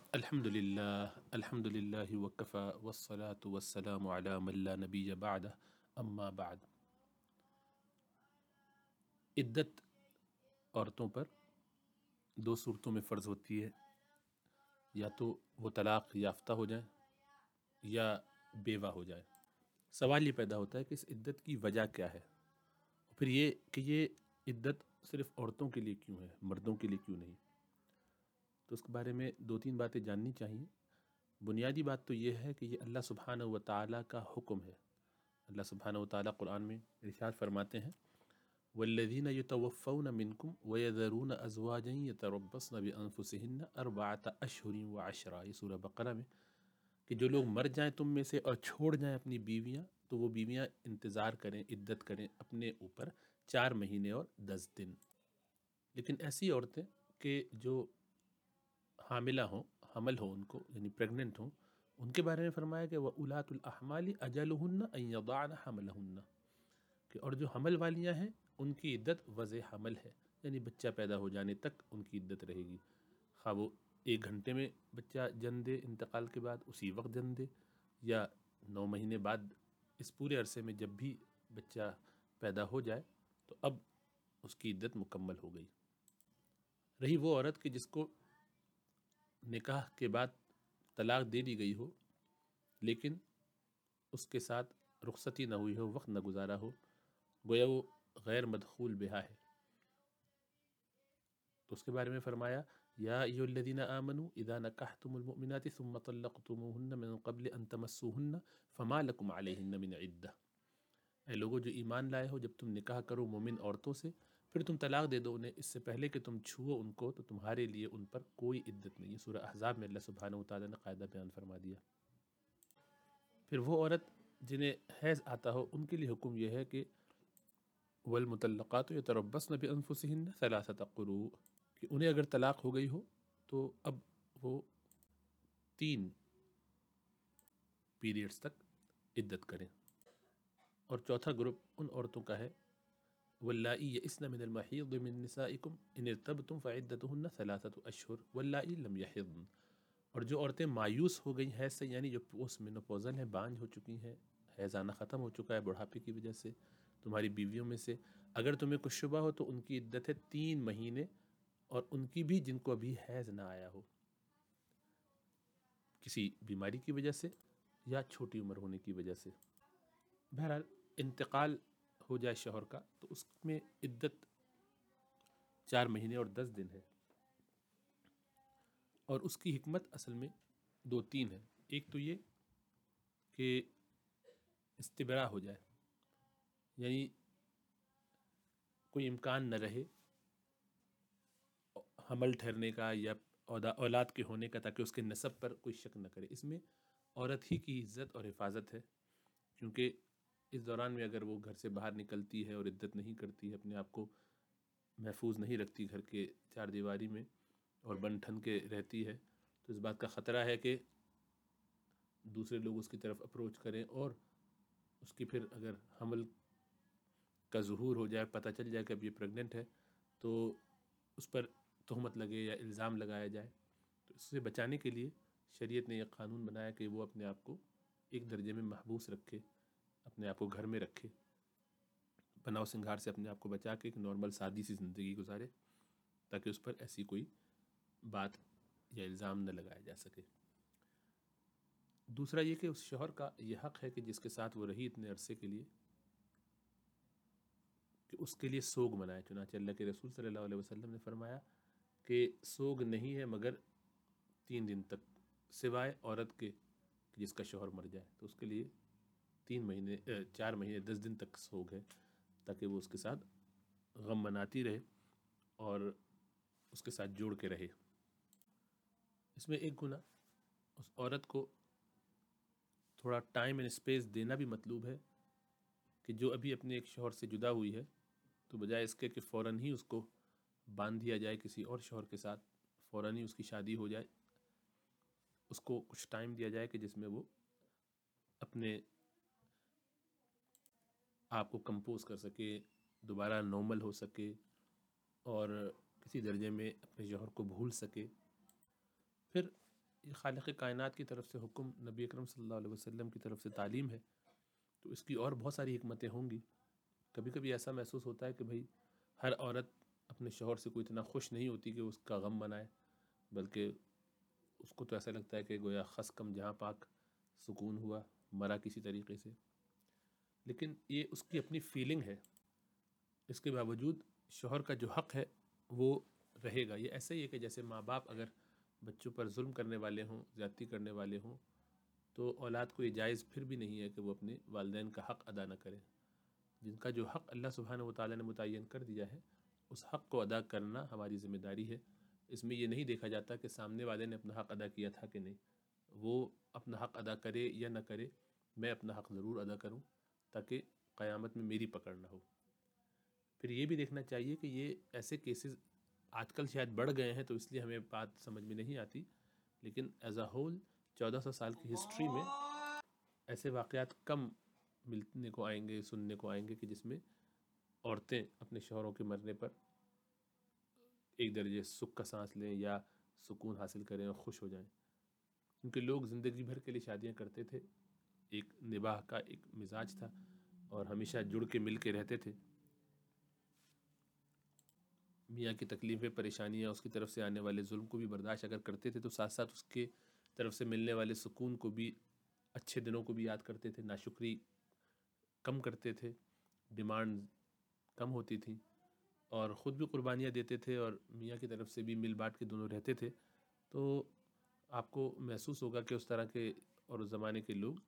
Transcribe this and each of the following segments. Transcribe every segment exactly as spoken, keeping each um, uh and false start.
الحمد لله الحمد لله وكفى والصلاة والسلام على من لا نبي بعده اما بعد. عدت عورتوں پر دو صورتوں میں فرض ہوتی ہے، یا تو وہ طلاق یافتہ ہو جائیں یا بیوہ ہو جائیں. سوال یہ پیدا ہوتا ہے کہ اس عدت کی وجہ کیا ہے، پھر یہ کہ یہ عدت صرف عورتوں کے لیے کیوں ہے، مردوں کے لیے کیوں نہیں. تو اس کے بارے میں دو تین باتیں جاننی چاہیے. بنیادی بات تو یہ ہے کہ یہ اللہ سبحانہ و تعالیٰ کا حکم ہے. اللہ سبحانہ و تعالیٰ قرآن میں ارشاد فرماتے ہیں والذین یتوفون منکم ویذرون ازواجا یتربصن بانفسہن اربعۃ اشہر وعشرا، یہ سورہ بقرہ میں، کہ جو لوگ مر جائیں تم میں سے اور چھوڑ جائیں اپنی بیویاں، تو وہ بیویاں انتظار کریں، عدت کریں اپنے اوپر چار مہینے اور دس دن. لیکن ایسی عورتیں کہ جو حاملہ ہوں، حمل ہو ان کو، یعنی پریگننٹ ہوں، ان کے بارے میں فرمایا کہ وَأُولَاتُ الْأَحْمَالِ أَجَلُهُنَّ أَن يَضَعْنَ حَمْلَهُنَّ، کہ اور جو حمل والیاں ہیں ان کی عدت وضع حمل ہے، یعنی بچہ پیدا ہو جانے تک ان کی عدت رہے گی. خواہ وہ ایک گھنٹے میں بچہ جن دے انتقال کے بعد، اسی وقت جن دے، یا نو مہینے بعد، اس پورے عرصے میں جب بھی بچہ پیدا ہو جائے تو اب اس کی عدت مکمل ہو گئی. رہی وہ عورت کہ جس کو نکاح کے بعد طلاق دے دی گئی ہو لیکن اس کے ساتھ رخصتی نہ ہوئی ہو، وقت نہ گزارا ہو، گویا وہ غیر مدخول بہا ہے، تو اس کے بارے میں فرمایا یا ایھا الذین آمنوا اذا نکحتم المؤمنات ثم طلقتموهن من قبل ان تمسوهن فما لكم علیہن من عدہ. اے لوگو جو ایمان لائے ہو، جب تم نکاح کرو مومن عورتوں سے پھر تم طلاق دے دو انہیں اس سے پہلے کہ تم چھوؤ ان کو، تو تمہارے لیے ان پر کوئی عدت نہیں. یہ سورہ احزاب میں اللہ سبحانہ و تعالیٰ نے قاعدہ بیان فرما دیا. پھر وہ عورت جنہیں حیض آتا ہو ان کے لیے حکم یہ ہے کہ والمطلقات یتربصن بانفسہن ثلاثۃ قروء، کہ انہیں اگر طلاق ہو گئی ہو تو اب وہ تین پیریڈز تک عدت کریں. اور چوتھا گروپ ان عورتوں کا ہے واللائی یئسن من المحیض من نسائکم ان ارتبتم فعدتہن ثلاثۃ اشہر واللائی لم یحضن، اور جو عورتیں مایوس ہو گئی حیض سے، یعنی جو پوسٹ مینوپوزل ہیں، بانجھ ہو چکی ہیں، حیض آنا ختم ہو چکا ہے بڑھاپے کی وجہ سے، تمہاری بیویوں میں سے اگر تمہیں کچھ شبہ ہو تو ان کی عدت ہے تین مہینے، اور ان کی بھی جن کو ابھی حیض نہ آیا ہو کسی بیماری کی وجہ سے یا چھوٹی عمر ہونے کی وجہ سے. بہرحال انتقال ہو جائے شوہر کا تو اس میں عدت چار مہینے اور دس دن ہے، اور اس کی حکمت اصل میں دو تین ہے. ایک تو یہ کہ استبراء ہو جائے، یعنی کوئی امکان نہ رہے حمل ٹھہرنے کا یا اولاد کے ہونے کا، تاکہ اس کے نسب پر کوئی شک نہ کرے. اس میں عورت ہی کی عزت اور حفاظت ہے، کیونکہ اس دوران میں اگر وہ گھر سے باہر نکلتی ہے اور عدت نہیں کرتی ہے، اپنے آپ کو محفوظ نہیں رکھتی گھر کے چار دیواری میں اور بن ٹھن کے رہتی ہے، تو اس بات کا خطرہ ہے کہ دوسرے لوگ اس کی طرف اپروچ کریں اور اس کی پھر اگر حمل کا ظہور ہو جائے، پتہ چل جائے کہ اب یہ پریگننٹ ہے، تو اس پر تہمت لگے یا الزام لگایا جائے. تو اس سے بچانے کے لیے شریعت نے یہ قانون بنایا کہ وہ اپنے آپ کو ایک درجے میں محبوس رکھے، اپنے آپ کو گھر میں رکھے، بناؤ سنگھار سے اپنے آپ کو بچا کے ایک نارمل سادی سی زندگی گزارے، تاکہ اس پر ایسی کوئی بات یا الزام نہ لگایا جا سکے. دوسرا یہ کہ اس شوہر کا یہ حق ہے کہ جس کے ساتھ وہ رہی اتنے عرصے کے لیے، کہ اس کے لیے سوگ منائے. چنانچہ اللہ کے رسول صلی اللہ علیہ وسلم نے فرمایا کہ سوگ نہیں ہے مگر تین دن تک، سوائے عورت کے جس کا شوہر مر جائے، تو اس کے لیے تین مہینے چار مہینے دس دن تک سوگ ہے، تاکہ وہ اس کے ساتھ غم مناتی رہے اور اس کے ساتھ جوڑ کے رہے. اس میں ایک گناہ اس عورت کو تھوڑا ٹائم اینڈ اسپیس دینا بھی مطلوب ہے، کہ جو ابھی اپنے ایک شوہر سے جدا ہوئی ہے تو بجائے اس کے کہ فوراً ہی اس کو باندھ دیا جائے کسی اور شوہر کے ساتھ، فوراً ہی اس کی شادی ہو جائے، اس کو کچھ ٹائم دیا جائے کہ جس میں وہ اپنے آپ کو کمپوز کر سکے، دوبارہ نارمل ہو سکے اور کسی درجے میں اپنے شوہر کو بھول سکے. پھر یہ خالق کائنات کی طرف سے حکم، نبی اکرم صلی اللہ علیہ وسلم کی طرف سے تعلیم ہے، تو اس کی اور بہت ساری حکمتیں ہوں گی۔ کبھی کبھی ایسا محسوس ہوتا ہے کہ بھئی ہر عورت اپنے شوہر سے کوئی اتنا خوش نہیں ہوتی کہ اس کا غم منائے، بلکہ اس کو تو ایسا لگتا ہے کہ گویا خس کم جہاں پاک سکون ہوا، مرا کسی طریقے سے۔ لیکن یہ اس کی اپنی فیلنگ ہے، اس کے باوجود شوہر کا جو حق ہے وہ رہے گا۔ یہ ایسا ہی ہے کہ جیسے ماں باپ اگر بچوں پر ظلم کرنے والے ہوں، زیادتی کرنے والے ہوں، تو اولاد کو یہ جائز پھر بھی نہیں ہے کہ وہ اپنے والدین کا حق ادا نہ کرے۔ جن کا جو حق اللہ سبحانہ و تعالیٰ نے متعین کر دیا ہے، اس حق کو ادا کرنا ہماری ذمہ داری ہے۔ اس میں یہ نہیں دیکھا جاتا کہ سامنے والے نے اپنا حق ادا کیا تھا کہ نہیں، وہ اپنا حق ادا کرے یا نہ کرے، میں اپنا حق ضرور ادا کروں تاکہ قیامت میں میری پکڑ نہ ہو۔ پھر یہ بھی دیکھنا چاہیے کہ یہ ایسے کیسز آج کل شاید بڑھ گئے ہیں تو اس لیے ہمیں بات سمجھ میں نہیں آتی، لیکن ایز اے ہول چودہ سو سال کی ہسٹری میں ایسے واقعات کم ملنے کو آئیں گے، سننے کو آئیں گے کہ جس میں عورتیں اپنے شوہروں کے مرنے پر ایک درجے سکھ کا سانس لیں یا سکون حاصل کریں اور خوش ہو جائیں، کیونکہ لوگ زندگی بھر کے لیے شادیاں کرتے تھے، ایک نباہ کا ایک مزاج تھا اور ہمیشہ جڑ کے مل کے رہتے تھے۔ میاں کی تکلیفیں، پریشانیاں، اس کی طرف سے آنے والے ظلم کو بھی برداشت اگر کرتے تھے تو ساتھ ساتھ اس کے طرف سے ملنے والے سکون کو بھی، اچھے دنوں کو بھی یاد کرتے تھے، ناشکری کم کرتے تھے، ڈیمانڈ کم ہوتی تھیں، اور خود بھی قربانیاں دیتے تھے اور میاں کی طرف سے بھی مل بانٹ کے دونوں رہتے تھے۔ تو آپ کو محسوس ہوگا کہ اس طرح کے اور اس زمانے کے لوگ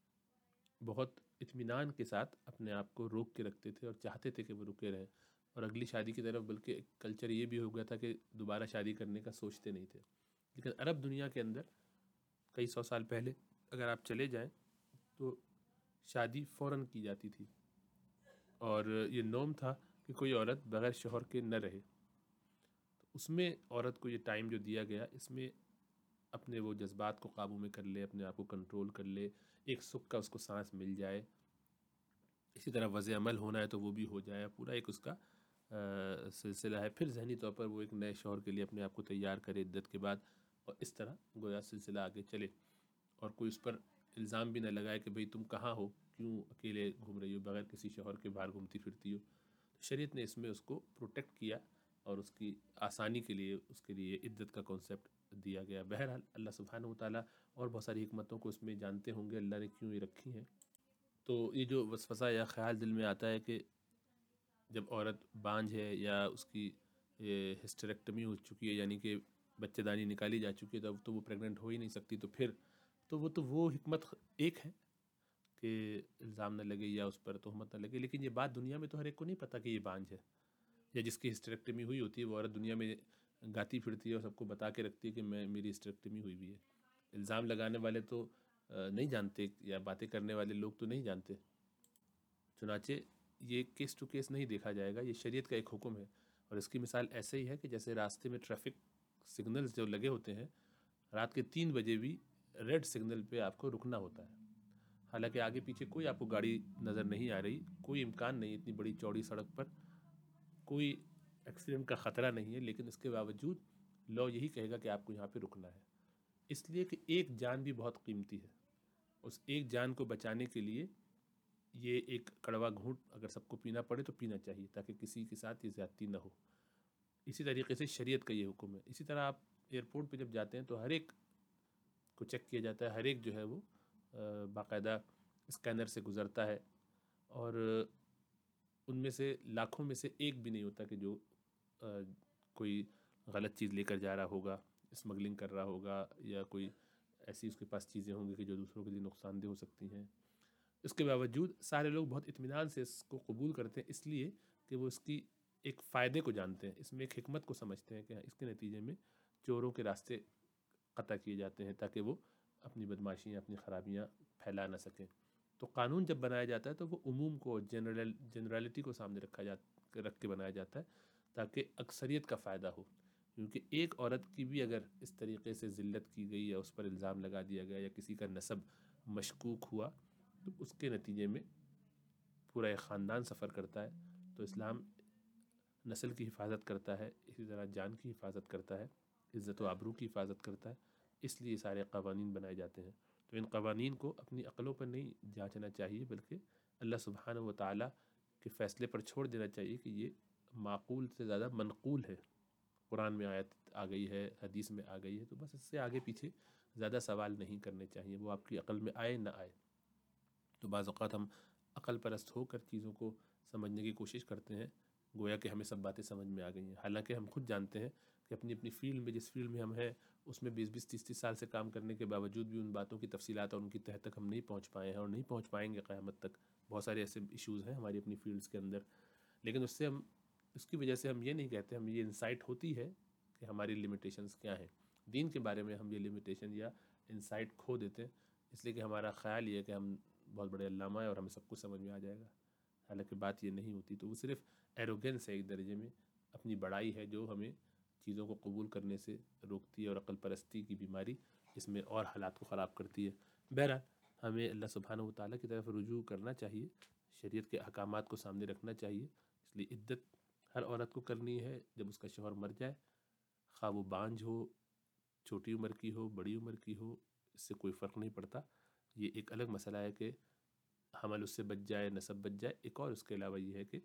بہت اطمینان کے ساتھ اپنے آپ کو روک کے رکھتے تھے اور چاہتے تھے کہ وہ رکے رہیں، اور اگلی شادی کی طرف بلکہ ایک کلچر یہ بھی ہو گیا تھا کہ دوبارہ شادی کرنے کا سوچتے نہیں تھے۔ لیکن عرب دنیا کے اندر کئی سو سال پہلے اگر آپ چلے جائیں تو شادی فوراً کی جاتی تھی، اور یہ نورم تھا کہ کوئی عورت بغیر شوہر کے نہ رہے۔ تو اس میں عورت کو یہ ٹائم جو دیا گیا، اس میں اپنے وہ جذبات کو قابو میں کر لے، اپنے آپ کو کنٹرول کر لے، ایک سکھ کا اس کو سانس مل جائے، اسی طرح وضع عمل ہونا ہے تو وہ بھی ہو جائے، پورا ایک اس کا سلسلہ ہے۔ پھر ذہنی طور پر وہ ایک نئے شوہر کے لیے اپنے آپ کو تیار کرے عدت کے بعد، اور اس طرح گویا سلسلہ آگے چلے، اور کوئی اس پر الزام بھی نہ لگائے کہ بھئی تم کہاں ہو، کیوں اکیلے گھوم رہی ہو، بغیر کسی شوہر کے باہر گھومتی پھرتی ہو۔ شریعت نے اس میں اس کو پروٹیکٹ کیا اور اس کی آسانی کے لیے اس کے لیے عدت کا کانسیپٹ دیا گیا۔ بہرحال اللہ سبحانہ و تعالیٰ اور بہت ساری حکمتوں کو اس میں جانتے ہوں گے اللہ نے کیوں یہ رکھی ہیں۔ تو یہ جو وسوسہ یا خیال دل میں آتا ہے کہ جب عورت بانجھ ہے یا اس کی ہسٹریکٹمی ہو چکی ہے، یعنی کہ بچہ دانی نکالی جا چکی ہے، تب تو وہ پریگننٹ ہو ہی نہیں سکتی، تو پھر تو وہ تو وہ حکمت ایک ہے کہ الزام نہ لگے یا اس پر تہمت نہ لگے، لیکن یہ بات دنیا میں تو ہر ایک کو نہیں پتہ کہ یہ بانجھ ہے، یا جس کی ہسٹریکٹمی ہوئی ہوتی ہے وہ عورت دنیا میں گاتی پھرتی ہے اور سب کو بتا کے رکھتی ہے کہ میں میری ہسٹریکٹمی ہوئی ہوئی ہے۔ الزام لگانے والے تو نہیں جانتے، یا باتیں کرنے والے لوگ تو نہیں جانتے۔ چنانچہ یہ کیس ٹو کیس نہیں دیکھا جائے گا، یہ شریعت کا ایک حکم ہے، اور اس کی مثال ایسے ہی ہے کہ جیسے راستے میں ٹریفک سگنلز جو لگے ہوتے ہیں، رات کے تین بجے بھی ریڈ سگنل پہ آپ کو رکنا ہوتا ہے، حالانکہ آگے پیچھے کوئی آپ کو گاڑی نظر نہیں آ رہی، کوئی امکان نہیں اتنی بڑی چوڑی سڑک پر کوئی ایکسیڈنٹ کا خطرہ نہیں ہے، لیکن اس کے باوجود لا یہی کہے گا کہ آپ کو یہاں پہ رکنا ہے، اس لیے کہ ایک جان بھی بہت قیمتی ہے۔ اس ایک جان کو بچانے کے لیے یہ ایک کڑوا گھونٹ اگر سب کو پینا پڑے تو پینا چاہیے، تاکہ کسی کے ساتھ یہ زیادتی نہ ہو۔ اسی طریقے سے شریعت کا یہ حکم ہے۔ اسی طرح آپ ایئرپورٹ پہ جب جاتے ہیں تو ہر ایک کو چیک کیا جاتا ہے، ہر ایک جو ہے وہ باقاعدہ اسکینر سے گزرتا ہے، اور ان میں سے لاکھوں میں سے ایک بھی نہیں ہوتا کہ جو کوئی غلط چیز لے کر جا رہا ہوگا، اسمگلنگ کر رہا ہوگا، یا کوئی ایسی اس کے پاس چیزیں ہوں گی کہ جو دوسروں کے لیے نقصان دہ ہو سکتی ہیں۔ اس کے باوجود سارے لوگ بہت اطمینان سے اس کو قبول کرتے ہیں، اس لیے کہ وہ اس کی ایک فائدے کو جانتے ہیں، اس میں ایک حکمت کو سمجھتے ہیں کہ اس کے نتیجے میں چوروں کے راستے قطع کیے جاتے ہیں تاکہ وہ اپنی بدماشیاں، اپنی خرابیاں پھیلا نہ سکیں۔ تو قانون جب بنایا جاتا ہے تو وہ عموم کو، جنرل جنرالٹی کو سامنے رکھا جاتا رکھ کے بنایا جاتا ہے تاکہ اکثریت کا فائدہ ہو، کیونکہ ایک عورت کی بھی اگر اس طریقے سے ذلت کی گئی یا اس پر الزام لگا دیا گیا یا کسی کا نسب مشکوک ہوا تو اس کے نتیجے میں پورا ایک خاندان سفر کرتا ہے۔ تو اسلام نسل کی حفاظت کرتا ہے، اسی طرح جان کی حفاظت کرتا ہے، عزت و آبرو کی حفاظت کرتا ہے، اس لیے سارے قوانین بنائے جاتے ہیں۔ تو ان قوانین کو اپنی عقلوں پر نہیں جانچنا چاہیے، بلکہ اللہ سبحانہ و تعالیٰ کے فیصلے پر چھوڑ دینا چاہیے کہ یہ معقول سے زیادہ منقول ہے۔ قرآن میں آیت آ گئی ہے، حدیث میں آ گئی ہے، تو بس اس سے آگے پیچھے زیادہ سوال نہیں کرنے چاہیے، وہ آپ کی عقل میں آئے نہ آئے۔ تو بعض اوقات ہم عقل پرست ہو کر چیزوں کو سمجھنے کی کوشش کرتے ہیں، گویا کہ ہمیں سب باتیں سمجھ میں آ گئی ہیں، حالانکہ ہم خود جانتے ہیں کہ اپنی اپنی فیلڈ میں، جس فیلڈ میں ہم ہیں اس میں بیس بیس تیس تیس سال سے کام کرنے کے باوجود بھی ان باتوں کی تفصیلات اور ان کی تہہ تک ہم نہیں پہنچ پائے ہیں، اور نہیں پہنچ پائیں گے قیامت تک۔ بہت سارے ایسے ایشوز ہیں ہماری اپنی فیلڈز کے اندر، لیکن اس سے ہم اس کی وجہ سے ہم یہ نہیں کہتے، ہم یہ انسائٹ ہوتی ہے کہ ہماری لمیٹیشنز کیا ہیں۔ دین کے بارے میں ہم یہ لمیٹیشن یا انسائٹ کھو دیتے ہیں، اس لیے کہ ہمارا خیال یہ ہے کہ ہم بہت بڑے علامہ ہیں اور ہمیں سب کچھ سمجھ میں آ جائے گا، حالانکہ بات یہ نہیں ہوتی۔ تو وہ صرف ایروگنس ہے ایک درجے میں، اپنی بڑائی ہے جو ہمیں چیزوں کو قبول کرنے سے روکتی ہے، اور عقل پرستی کی بیماری اس میں اور حالات کو خراب کرتی ہے۔ بہرحال ہمیں اللہ سبحانہ و تعالیٰ کی طرف رجوع کرنا چاہیے، شریعت کے احکامات کو سامنے رکھنا چاہیے۔ اس لیے عدت ہر عورت کو کرنی ہے جب اس کا شوہر مر جائے، خواہ وہ بانجھ ہو، چھوٹی عمر کی ہو، بڑی عمر کی ہو، اس سے کوئی فرق نہیں پڑتا۔ یہ ایک الگ مسئلہ ہے کہ حمل اس سے بچ جائے، نسب بچ جائے، ایک اور اس کے علاوہ یہ ہے کہ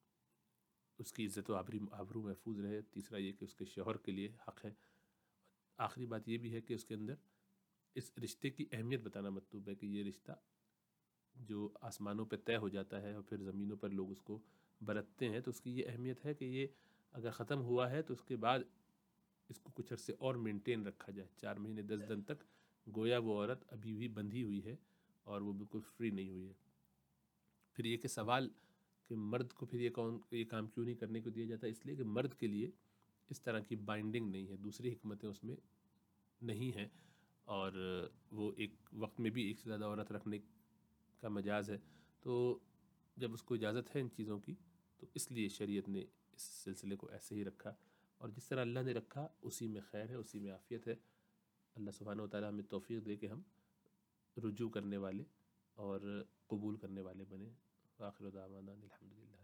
اس کی عزت و آبرو محفوظ رہے، تیسرا یہ کہ اس کے شوہر کے لیے حق ہے۔ آخری بات یہ بھی ہے کہ اس کے اندر اس رشتے کی اہمیت بتانا مطلوب ہے کہ یہ رشتہ جو آسمانوں پہ طے ہو جاتا ہے اور پھر زمینوں پر لوگ اس کو برتتے ہیں، تو اس کی یہ اہمیت ہے کہ یہ اگر ختم ہوا ہے تو اس کے بعد اس کو کچھ عرصے اور مینٹین رکھا جائے، چار مہینے دس دن تک گویا وہ عورت ابھی بھی بندھی ہوئی ہے اور وہ بالکل فری نہیں ہوئی ہے۔ پھر یہ کہ سوال کہ مرد کو پھر یہ کون یہ کام کیوں نہیں کرنے کو دیا جاتا، اس لیے کہ مرد کے لیے اس طرح کی بائنڈنگ نہیں ہے، دوسری حکمتیں اس میں نہیں ہیں، اور وہ ایک وقت میں بھی ایک سے زیادہ عورت رکھنے کا مجاز ہے۔ تو جب اس کو اجازت ہے ان چیزوں کی، تو اس لیے شریعت نے اس سلسلے کو ایسے ہی رکھا، اور جس طرح اللہ نے رکھا اسی میں خیر ہے، اسی میں عافیت ہے۔ اللہ سبحانہ و تعالیٰ ہمیں توفیق دے کہ ہم رجوع کرنے والے اور قبول کرنے والے بنیں۔ آخر دعوانا الحمدللہ۔